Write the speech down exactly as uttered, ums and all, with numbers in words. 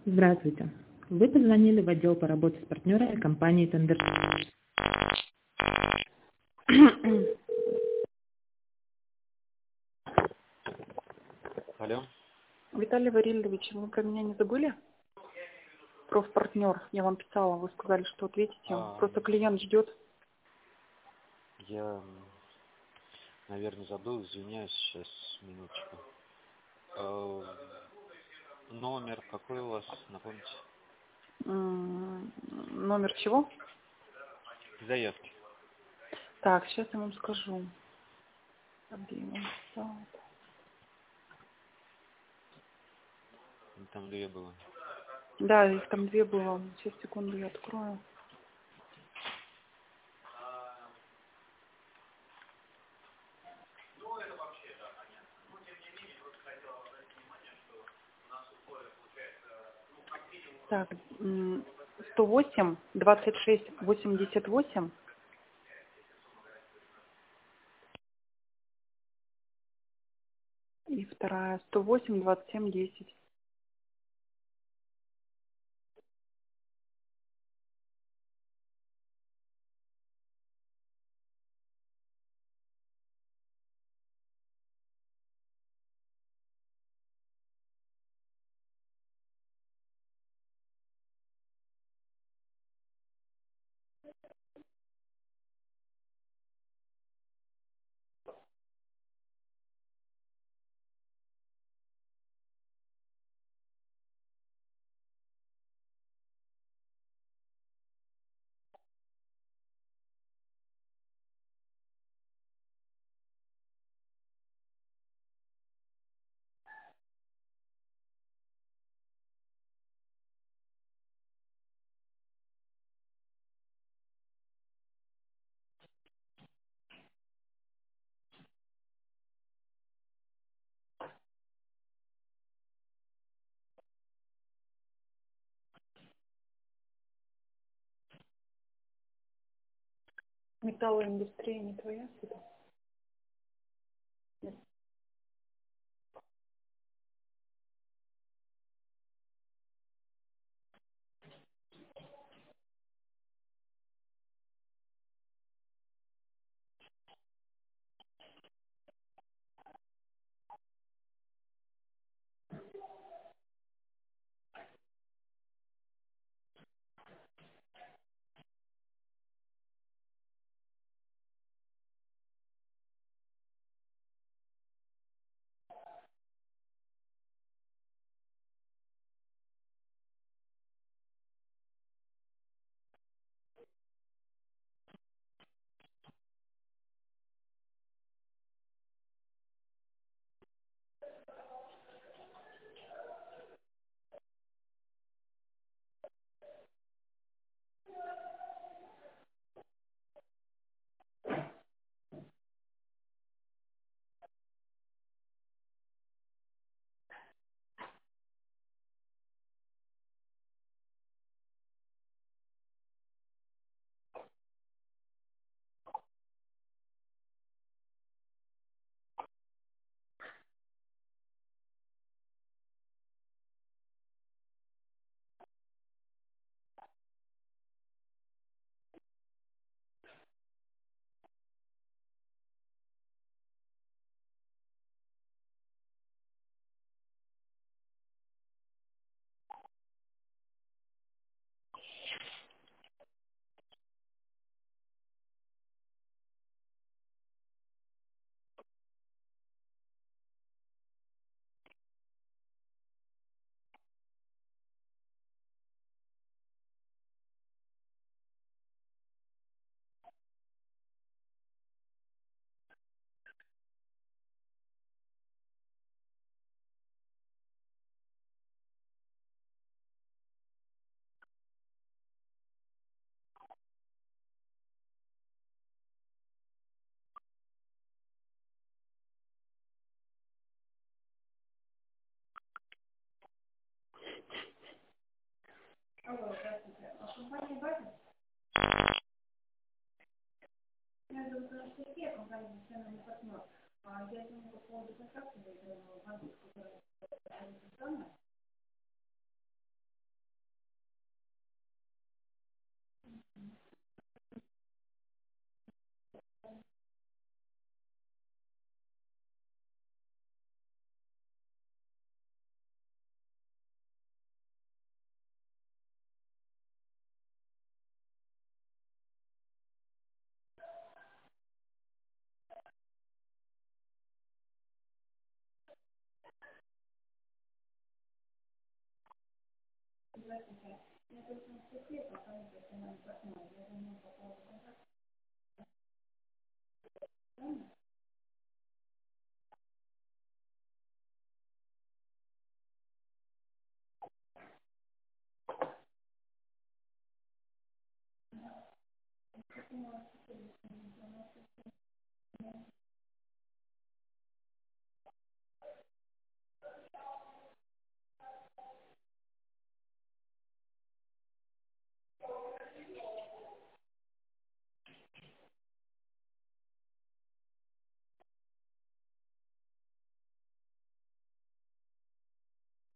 Здравствуйте. Вы позвонили в отдел по работе с партнерами компании «Тендер». Алло. Виталий Варильевич, вы про меня не забыли? Профпартнер. Я вам писала, вы сказали, что ответите. А, Просто клиент ждет. я, наверное, забыл, извиняюсь, сейчас, минуточку. Э, номер какой у вас, напомните? М, Номер чего? Заявки. Так, сейчас я вам скажу. Где я вам писала? Там две было. Да, их там две было. Сейчас, секунду, я открою. Так, м, сто восемь, двадцать шесть, восемьдесят восемь. И вторая, сто восемь, двадцать семь, десять. Металлоиндустрия не твоя, что ли?